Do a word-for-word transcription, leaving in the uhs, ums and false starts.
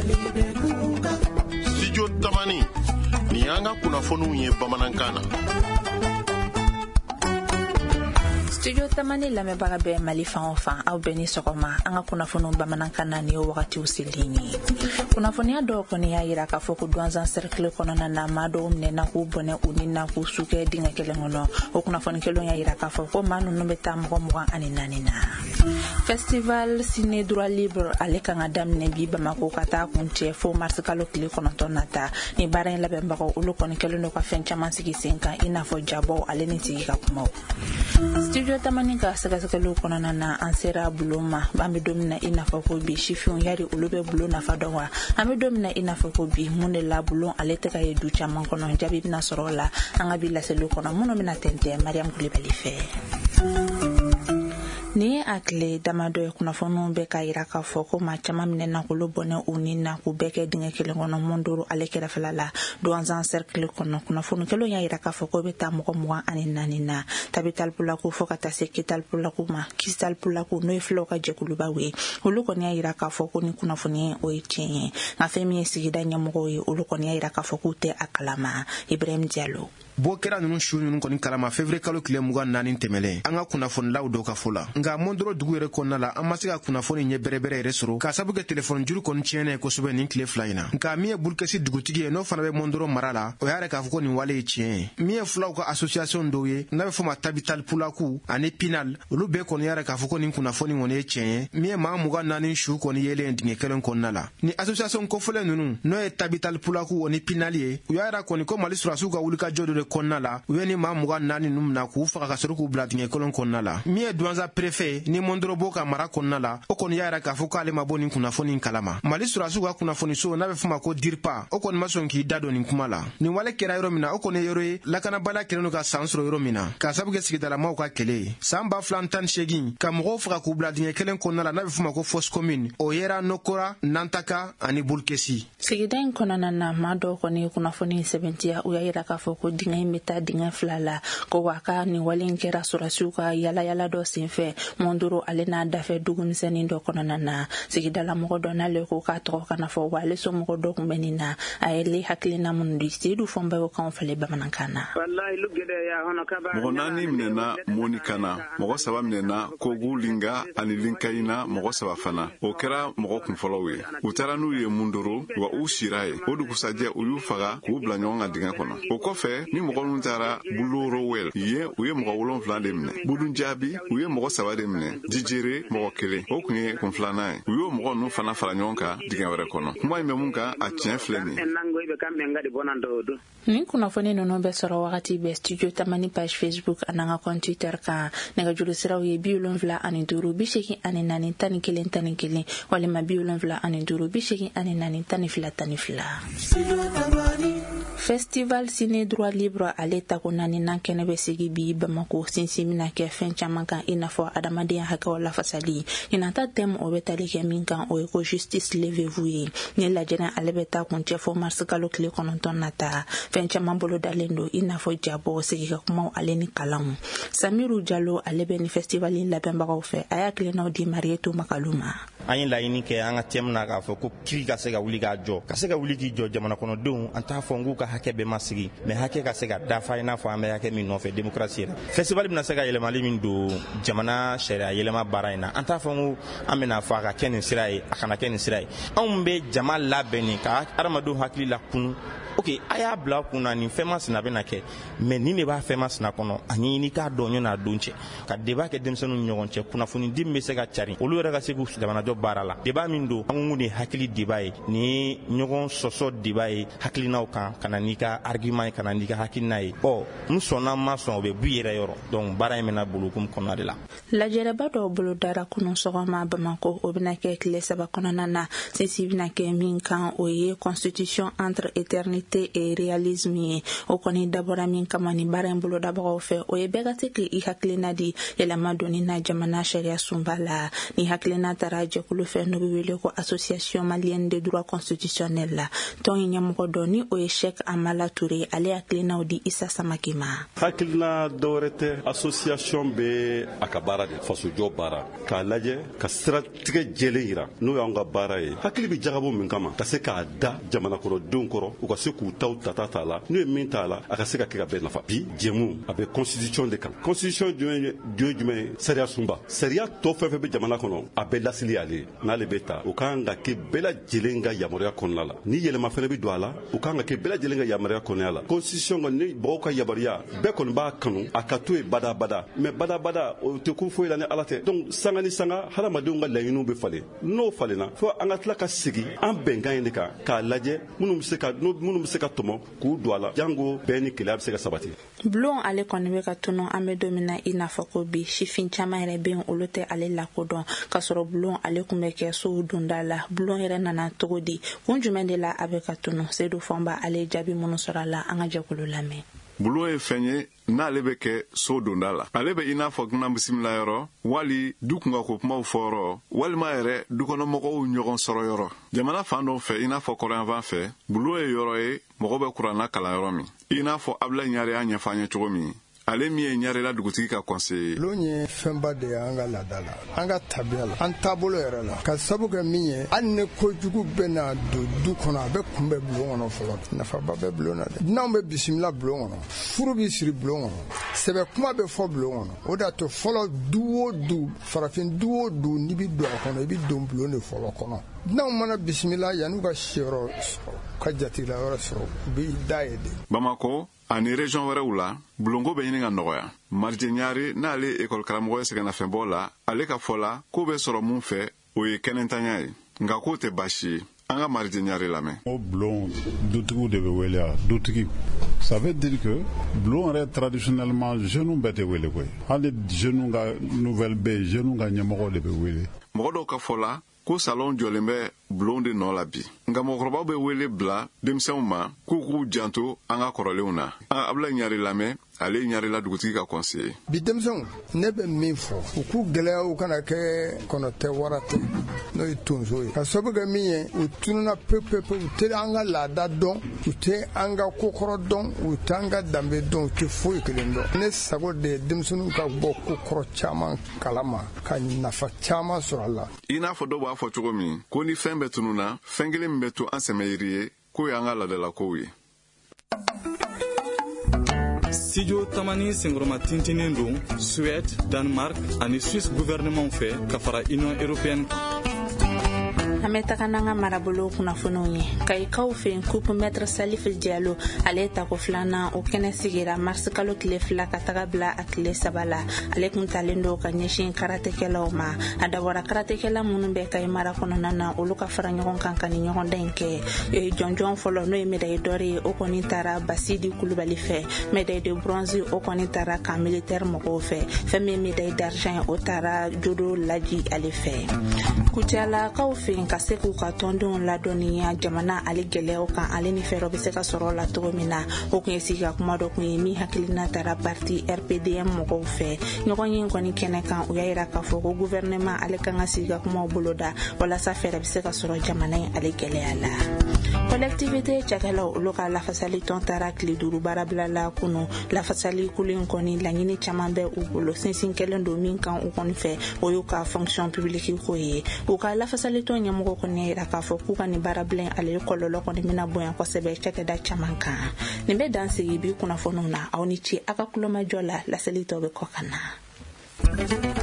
Studio Tamani ni anga kunnafoniw ye Bamanankan na. Studio Tamani lamɛnbaga bɛɛ Mali fan o fan aw bɛɛ ni sɔgɔma an ka kunnafoniw Bamanankan na ni wagatiw selini. Kunnafoniya dɔw kɔni y'a yira k'a fɔ ko douanzan cercle kɔnɔna na maa dɔw minɛna k'u bɔnɛ u ni na k'u su kɛ dingɛ kelen kɔnɔ. O kunnafoni kelen y'a yira k'a fɔ ko maa ninnu bɛ taa mɔgɔ mugan ani naani na. Festival Ciné Droit Libre ale kan ka daminɛ bi Bamako ka taa kuncɛ fo mars kalo tile kɔnɔntɔn nata. Ni baara in labɛnbagaw olu kɔni kɛlen don ka fɛn caman sigi sen kan i n'a fɔ jabɔ ale ni sigi ka kumaw. Studio Tamani ka sɛgɛsɛgɛliw kɔnɔna na an sera bulon ma an bɛ don min na i n'a fɔ ko bi sifinw yari olu bɛ bulon nafa dɔn wa an bɛ don min na i n'a fɔ ko bi mun de la bulon ale tɛ ka ye du caman kɔnɔ jaabi bɛna sɔrɔ o la an ka bi laseliw kɔnɔ minnu bɛna tɛntɛn Mariam Kulibali fɛ. Ni a tile damadɔ ye kunnafoniw bɛ ka yira k'a fɔ ko maa caman minɛna k'olu bɔnɛ u ni na k'u bɛɛ kɛ dingɛ kelen kɔnɔ Mondoro ale kɛrɛfɛla la douanzan cercle kɔnɔ kunnafoni kelen y'a yira k'a fɔ ko bɛ taa mɔgɔ mugan ani naani na Tabital Pulaku fo ka taa se Kital Pulaku ma Kistal Pulaku n'o ye filaw ka jɛkulubaw ye olu kɔni y'a yira k'a fɔ ko ni kunnafoni o ye tiɲɛ ye nka fɛn min ye sigida ɲɛmɔgɔw ye olu kɔni y'a yira k'a fɔ k'u tɛ a kalama Ibrahim Diallo. Bo kɛra ninnu su ninnu kɔni kalama février kalo tile mugan naani tɛmɛlen an ka kunnafonilaw dɔw ka fɔ la nka Mondoro dugu yɛrɛ kɔnɔna la an ma se ka kunnafoni ɲɛ bɛrɛbɛrɛ yɛrɛ sɔrɔ k'a sabu kɛ telefɔni juru kɔni tiɲɛnen ye kosɛbɛ nin tile fila in na nka min ye Bulkesi dugutigi ye n'o fana bɛ Mondoro mara la o y'a yɛrɛ k'a fɔ ko nin wale ye tiɲɛ ye min ye fulaw ka association dɔw ye n'a bɛ fɔ ma Tabital Pulaku ani Pinal olu bɛɛ kɔni y'a yɛrɛ k'a fɔ ko nin kunnafoni kɔni ye tiɲɛ ye min ye maa mugan naani su kɔni yelen dingɛ kelen kɔnɔna la ni association kɔfɔlen ninnu n'o ye Tabital Pulaku ani Pinal ye u y'a yɛrɛ kɔni ko Mali surasiw ka wulikajɔ dɔ de kɔnɔna la u ye ni maa mugan naani ninnu na k'u faga ka sɔrɔ k'u bila dingɛ kelen kɔnɔna la min ye douanzan préfet ni Mondoro b'o ka mara kɔnɔna la o kɔni y'a yɛrɛ k'a fɔ k'ale ma bɔ nin kunnafoni in kalama Mali surasiw ka kunnafoniso n'a bɛ fɔ ma ko DIRPA o kɔni ma sɔn k'i da don nin kuma la nin wale kɛra yɔrɔ min na o kɔni ye yɔrɔ ye lakanabaliya kɛlen don ka san sɔrɔ yɔrɔ min na k'a sabu kɛ sigidalamaw ka kɛlɛ ye san ba fila tan ni seegin ka mɔgɔw faga k'u bila dingɛ kelen kɔnɔna la n'a bɛ fɔ ma ko fosse commune o yera Nokora Nantaka ani Bulkesi. Sigida in kɔnɔna na maa dɔw kɔni ye kunnafoni sɛbɛntiya u y'a yira k'a fɔ ko dingɛ in bɛ taa dingɛ fila la ko wa ka nin wale in kɛra surasiw ka yalayala dɔ senfɛ Mondoro ale n'a dafɛ dugumisɛnnin dɔ kɔnɔna na sigidala mɔgɔ dɔ n'ale ko k'a tɔgɔ kana fɔ wa ale somɔgɔ dɔ kun bɛ nin na a ye le hakilina minnu di Seydou Fɔnba y'o kanw falen Bamanankan na. Mɔgɔ naani minɛna Monika na mɔgɔ saba minɛna Kogu Linga ani Linkayina mɔgɔ saba fana o kɛra mɔgɔ kunfɔlɔw ye u taara n'u ye Mondoro wa u sira ye o dugusajɛ u y'u faga k'u bila ɲɔgɔn ka dingɛ kɔnɔ o kɔfɛ ni mɔgɔ minnu taara Bulorowel ye u ye mɔgɔ wolonfila de minɛ Budun Jaabi u ye mɔgɔ saba de minɛ Jijere mɔgɔ kelen o kun ye kun filanan ye u y'o mɔgɔ ninnu fana fara ɲɔgɔn kan dingɛ wɛrɛ kɔnɔ kuma in bɛ mun kan a tiɲɛ filɛ nin ye. Nin kunnafoni ninnu bɛ sɔrɔ wagati bɛɛ Studio Tamani page Facebook a n'an ka compte Twitter kan nɛgɛjuru siraw ye bi wolonwula ani duuru bi seegin ani naani tan ni kelen tan ni kelen walima bi wolonwula ani duuru bi seegin ani naani tan ni fila tan ni fila. Festival Ciné Droit Libre ale tako naani nan kɛnɛ bɛ sigi bi Bamako sinsin bɛna kɛ fɛn caman kan i n'a fɔ adamadenya hakɛw lafasali ɲinata thème o bɛ tali kɛ min kan o ye ko justice levez-vous ye ni lajɛrɛ ale bɛ taa kuncɛ fɔ mars kalo tile kɔnɔntɔn nata fɛn caman bolo dalen don i n'a fɔ jabɔ sigi ka kumaw ale ni kalanw Samiru Jalo ale bɛ ni festival in labɛnbagaw fɛ a y'a kilinaw di Marietou Makalu ma. An ye laɲini kɛ an ka thème na k'a fɔ ko kiri ka se ka wuli k'a jɔ ka se ka wuli k'i jɔ jamana kɔnɔdenw an t'a fɔ n k'u ka hakɛ bɛɛ ma sigi mais hakɛ ka se ka dafa i n'a fɔ an bɛ hakɛ min nɔfɛ démocratie yɛrɛ festival bɛna se ka yɛlɛmali min don jamana sariya yɛlɛma baara in na an t'a fɔ n ko an bɛna fɔ a ka kɛ nin sira ye a kana kɛ nin sira ye anw bɛ jama labɛn nin ka adamadenw hakili la kunu ok a y'a bila kun na nin fɛn masina bɛna kɛ mais nin de b'a fɛn masina kɔnɔ a ɲini k'a dɔn ɲɔgɔn n'a don cɛ ka débat kɛ denmisɛnninw ni ɲɔgɔn cɛ kunnafoni di min bɛ se ka cari olu yɛrɛ ka se k'u jamanajɔ baara la débat min don an ko nin hakili débat ye nin ye ɲɔgɔn sɔsɔ débat ye hakilinaw kan ka na n'i ka argument ye ka na n'i ka hakilina ye ɔ n sɔnna n ma sɔn o bɛ bu yɛrɛ yɔrɔ donc baara in bɛna bolo hukumu kɔnɔna de la. Lajɛrɛba dɔw bolo dara kunun sɔgɔma Bamako o bɛna kɛ tile saba kɔnɔna na sinsin bɛna kɛ min kan o ye constitution entre éternité et réalisme ye o kɔni dabɔra min kama ni baara in bolo dabagaw fɛ o ye bɛɛ ka se k'i hakilina di yɛlɛma donni na jamana sariya sunba la ni hakilina taara jɛkulu jɛkulu fɛ n'o bɛ wele ko association malienne de droit constitutionnel la tɔn ɲɛmɔgɔ dɔ ni o ye Sheikh Amala Toure ale hakilinaw di Isa Samaki ma. Hakilina dɔwɛrɛ tɛ association bɛ a ka baara de fasojɔ baara k'a lajɛ ka siratigɛ jɛlen yira n'o y'an ka baara ye hakili bɛ jagabɔ min kama ka se k'a da jamanakɔrɔdenw kɔrɔ u ka se k'u taw tata t'a la n'u ye min t'a la a ka se ka kɛ ka bɛɛ nafa bi jɛmu a bɛ constitution de kan constitution jumɛn ye jumɛn ye sariya sunba sariya tɔ fɛn fɛn bɛ jamana kɔnɔ a bɛɛ lasili ale n'ale bɛ ta o kan ka kɛ bɛɛ lajɛlen ka yamaruya kɔnɔna la ni yɛlɛma fɛnɛ bɛ don a la o kan ka kɛ bɛɛ lajɛlen ka yamaruya kɔnɔna la constitution kɔni ni mɔgɔw ka yamaruya bɛɛ kɔni b'a kanu a ka to yen badabada mais badabada o tɛ kun foyi la ni ala tɛ donc sanga ni sanga hadamadenw ka laɲiniw bɛ falen n'o falenna fo an ka tila ka segin an bɛnkan in de kan k'a lajɛ minnu bɛ se ka minnu bɛ se ka tɔmɔ k'u don a la jango bɛɛ ni kelenya bɛ se ka sabati. Bulon ale kɔni bɛ ka tunu an bɛ don min na i n'a fɔ ko bi sifin caman yɛrɛ bɛ yen olu tɛ ale lakodɔn ka sɔrɔ bulon ale tun bɛ kɛ sow donda la bulon yɛrɛ nana cogo di kun jumɛn de la a bɛ ka tunu Seydou Fɔnba ale jaabi minnu sɔrɔ a la an ka jɛkulu lamɛn. Bulon ye fɛn ye n'ale bɛ kɛ so donda la ale bɛ i n'a fɔ dunan bisimila yɔrɔ wali du kunka ko kumaw fɔ yɔrɔ walima yɛrɛ dukɔnɔmɔgɔw ɲɔgɔn sɔrɔ yɔrɔ jamana fan dɔw fɛ i n'a fɔ kɔrɔyanfan fɛ bulon ye yɔrɔ ye mɔgɔ bɛ kuranna kalan yɔrɔ min i n'a fɔ Ablaye Ɲare y'a ɲɛfɔ an ye cogo min ale min ye Ɲarela dugutigi ka conseiller. Bulon ye fɛnba de ye an ka laada la an ka tabiya la an taabolo yɛrɛ la ka sabu kɛ min ye hali ni kojugu bɛ na don du kɔnɔ a bɛ kunbɛn bulon kɔnɔ fɔlɔ nafaba bɛ bulon na dɛ dunanw bɛ bisimila bulon kɔnɔ furu bɛ siri bulon kɔnɔ sɛbɛ kuma bɛ fɔ bulon kɔnɔ o de y'a to fɔlɔ du o du farafin du o du n'i bɛ don a kɔnɔ i bɛ don bulon de fɔlɔ kɔnɔ dunanw mana bisimila yan'u ka siyɔrɔ sɔrɔ ka jatigila yɔrɔ sɔrɔ u bɛ da ye de. Bamako ani région wɛrɛw la bulonko bɛ ɲini ka nɔgɔya Marije Ɲare n'ale école karamɔgɔ ye sɛgɛnnafiɲɛbɔ la ale ka fɔ la ko bɛ sɔrɔ mun fɛ o ye kɛnɛntanya ye nka k'o tɛ baasi ye an ka Marije Ɲare lamɛn. O bulon dutigiw de bɛ wele a dutigi ça veut dire que bulon yɛrɛ traditionnellement jeunes bɛɛ tɛ wele koyi hali jeunes ka nouvelle bɛ yen jeunes ka ɲɛmɔgɔ de bɛ wele. Mɔgɔ dɔw ka fɔ la ko salon jɔlen bɛ bulon de nɔ la bi nka mɔgɔkɔrɔbaw bɛ wele bila denmisɛnw ma k'u k'u janto an ka kɔrɔlenw na an Ablaye Ɲare lamɛn ale Ɲarela dugutigi ka conseiller. Bi denmisɛnw ne bɛ min fɔ u k'u gɛlɛya u kana kɛ kɔnɔtɛ wara tɛ n'o ye tonso ye ka sababu kɛ min ye u tununa pepepe u tɛ an ka laada dɔn u tɛ an ka kokɔrɔ dɔn u tɛ an ka danbe dɔn u tɛ foyi kelen dɔn ne sago de ye denmisɛnninw ka bɔ kokɔrɔ caman kalama ka nafa caman sɔrɔ a la. I n'a fɔ dɔw b'a fɔ cogo min ko ni fɛn bɛ tununa fɛn kelen min bɛ to an sɛmɛ yiri ye k'o y'an ka laadalakow ye. Studio Tamani sengoroma tintinin don Suède, Danemark ani Suisse gouvernement fɛ ka fara Union européenne. An bɛ taga n'an ka marabolo kunnafoniw ye kayikaw fɛ coupe maître Salif Diallo ale tako filanan o kɛnɛ sigira mars kalo tile fila ka taga bila a tile saba la ale kun talen don ka ɲɛsin karatekɛlaw ma a dabɔra karatekɛla minnu bɛ Kayi mara kɔnɔna na olu ka fara ɲɔgɔn kan ka ni ɲɔgɔndan in kɛ jɔnjɔn fɔlɔ n'o ye médaille d'or ye o kɔni taara Basidi Kulubali fɛ médaille de bronze o kɔni taara camp militaire mɔgɔw fɛ fɛn min médaille d'argent o taara Jodo Laji ale fɛ Kucalakaw fɛ ka se k'u ka tɔndenw ladɔnniya jamana ale gɛlɛyaw kan ale ni fɛɛrɛ bɛ se ka sɔrɔ la cogo min na o kun ye sigi ka kuma dɔ kun ye min hakilina taara parti R P D M mɔgɔw fɛ ɲɔgɔn ye kɔni kɛnɛ kan u y'a yira k'a fɔ ko gouvernement ale kan ka sigi ka kumaw boloda walasa fɛɛrɛ bɛ se ka sɔrɔ jamana in ale gɛlɛya la collectivité cakɛlaw olu ka lafasali tɔn taara tile duuru baarabila la kunu lafasali kulu in kɔni laɲini caman bɛ u bolo sinsin kelen don min kan u kɔni fɛ o y'u ka fonction publique ko ye u ka lafasali tɔn ɲɛmɔgɔ kɔni yira k'a fɔ k'u ka nin baarabila ale kɔlɔlɔ kɔni bɛna bonya kosɛbɛ cakɛda caman kan nin bɛ dan sigi bi kunnafoniw na aw ni ce a ka kulomajɔ la laseli tɔ bɛ kɔ ka na.